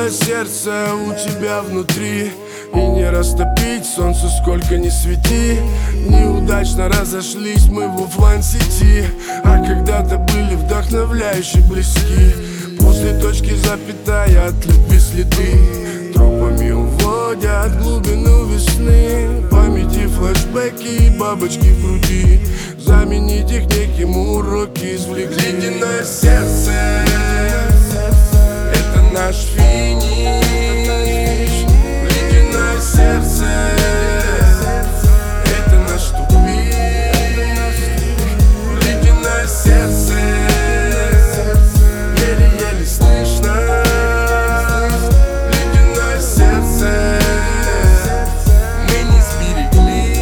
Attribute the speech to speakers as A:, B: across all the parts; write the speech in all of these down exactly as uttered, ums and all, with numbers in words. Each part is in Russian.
A: Ледяное сердце у тебя внутри, и не растопить солнцу сколько ни свети. Неудачно разошлись мы в оффлайн-сети, а когда-то были вдохновляюще близки. После точки запятая от любви следы тропами уводят глубину весны. В памяти флешбеки и бабочки в груди, заменить их неким уроки извлекли. Ледяное сердце — это наш финиш. Ледяное сердце — это наш тупик. Ледяное сердце еле-еле слышно. Ледяное сердце мы не сберегли.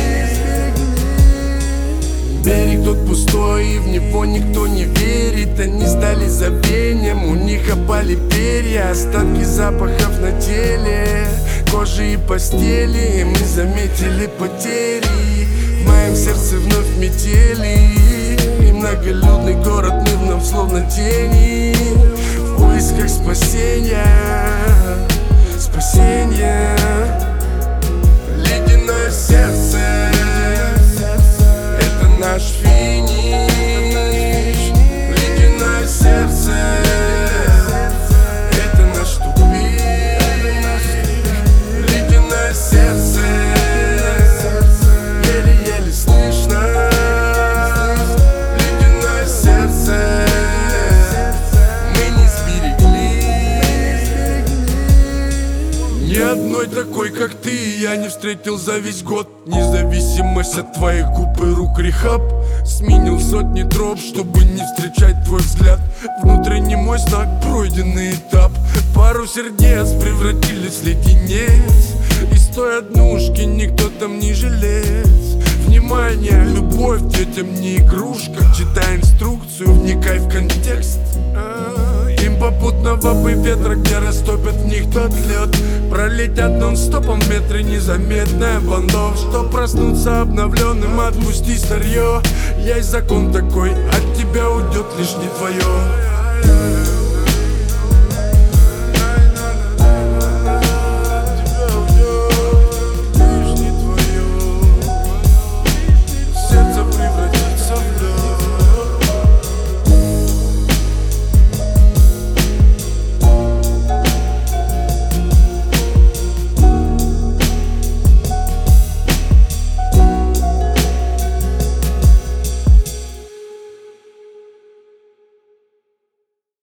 A: Берег тот пустой, и в него никто не верит. Они сдали забвением, у них опали перья, остатки запахов на теле, кожи и постели. Мы заметили потери, в моем сердце вновь метели, и многолюдный город мы вновь словно тени, в поисках спасения, спасения. Ледяное сердце — это наш финиш. Ледяное сердце — это наш тупик. Ледяное сердце еле-еле слышно. Ледяное сердце мы не сберегли. Ни одной такой, как ты, я не встретил за весь год. Независимость от твоих губ и рук рехаб сменил сотни троп, чтобы не встречать твой взгляд. Внутренний мой знак, пройденный этап. Пару сердец превратились в леденец, и с той однушки никто там не жилец. Внимание, любовь детям не игрушка. Читай инструкцию, вникай в контекст. Им попутно вапы ветра, где растопят в них тот лед. Пролетят нон-стопом в метре незаметная бандов. Что проснуться обновленным, отпусти старье. Есть закон такой, от тебя уйдет лишь не твое.